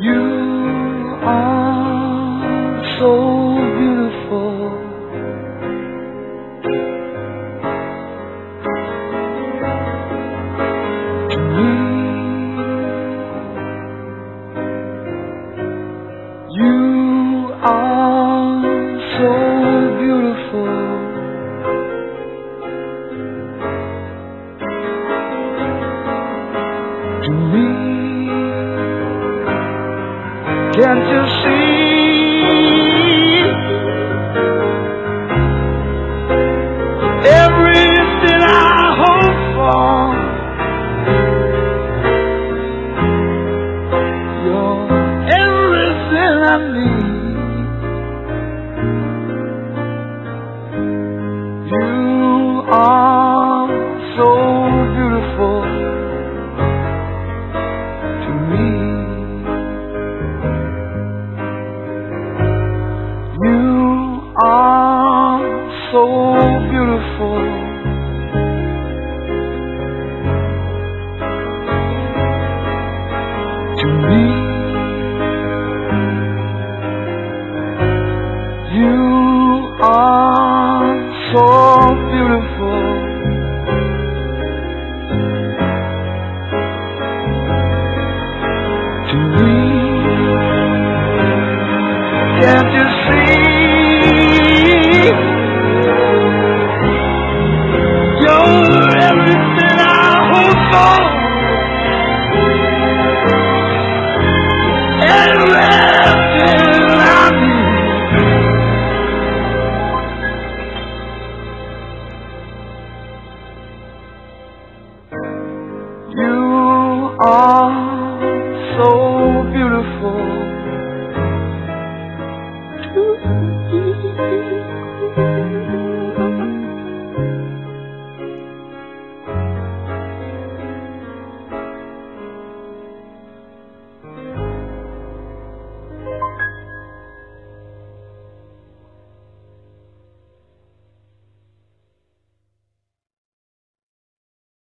You are so beautiful. To me, you are so beautiful. To me, can't you see? Everything I hope for, you're everything I need. You are so beautiful to me. You are so beautiful to me. You are so beautiful to me. Can't you see? You're everything I hope for, everything I need. You are so beautiful to